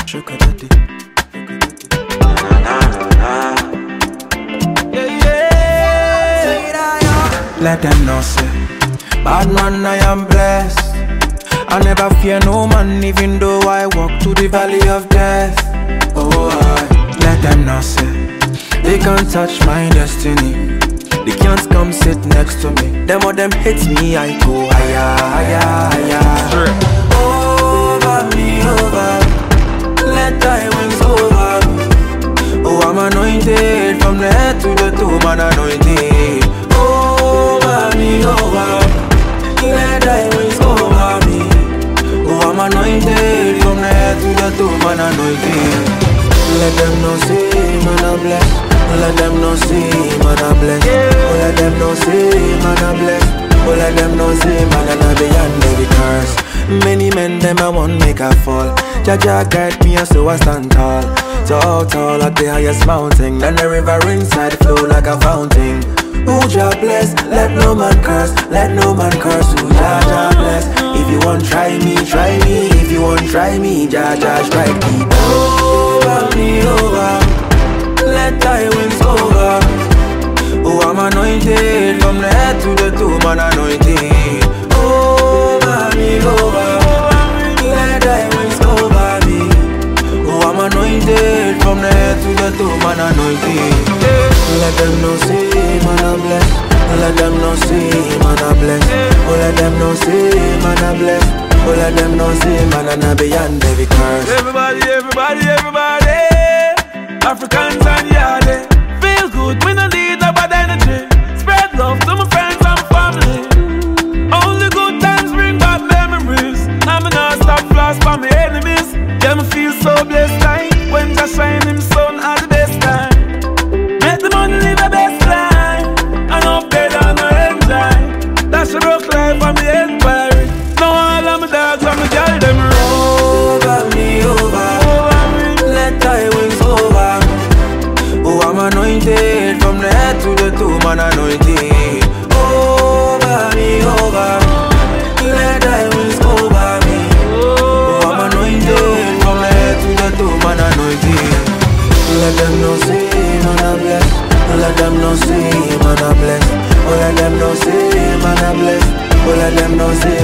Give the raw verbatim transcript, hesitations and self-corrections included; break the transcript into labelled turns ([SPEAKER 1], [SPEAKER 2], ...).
[SPEAKER 1] Chukadati. Let them know say bad man I am blessed. I never fear no man even though I walk through the valley of death. Oh I let them know say they can't touch my destiny. They can't come sit next to me. Them or them hits me I go higher, higher, higher. Over me, over. Let thy wings over me. Oh I'm anointed from the head to the toe, man anointed. Over me, over. Let thy wings over me. Oh, I'm anointed from the head to the toe, man anointed. Let them know say, man I bless. Let them know say, man I bless. Oh, let them know say, man I bless. Oh, let them know say, man I beyond every curse. Many men them I want make a fall. Jaja guide me and so I stand tall. So tall at the highest mountain. Then the river inside flow like a fountain. Who Jah bless, let no man curse, let no man curse. Who Jah Jah bless. If you want try me, try me. If you want try me, Jah Jah strike me. Over me, over. Let thy wings over. Oh, I'm anointed from the head to the toe, man anointed. Over me, over. Let thy wings over me. Oh, I'm anointed from the head to the toe, man anointed. Let them know say, man I bless. Let them know say, man I bless. Oh, let them know say, man I bless. Oh, let them know say, man I beyond every curse.
[SPEAKER 2] Everybody, everybody, everybody. Africans and Yardie. Feel good, we no need no bad energy. Spread love to my friends and family. Only good times bring back memories. Now me not stop flash for my enemies. Yeah, me feel so blessed like when Jah shine him sun at the best time. Make the money live the best life. And up there down no enjoy. That's a rock life for me empire. Now all of my dogs and my girl them
[SPEAKER 1] over me, over. Let thy wings over. Oh, I'm anointed from the head to the toe, man anointed. Over me, over. Let thy wings over me. Oh, I'm anointed from the head to the toe, man anointed. Let them know say, man I bless. Let them know say, man I bless. Oh, let them know say, man I bless. Oh, let them know say,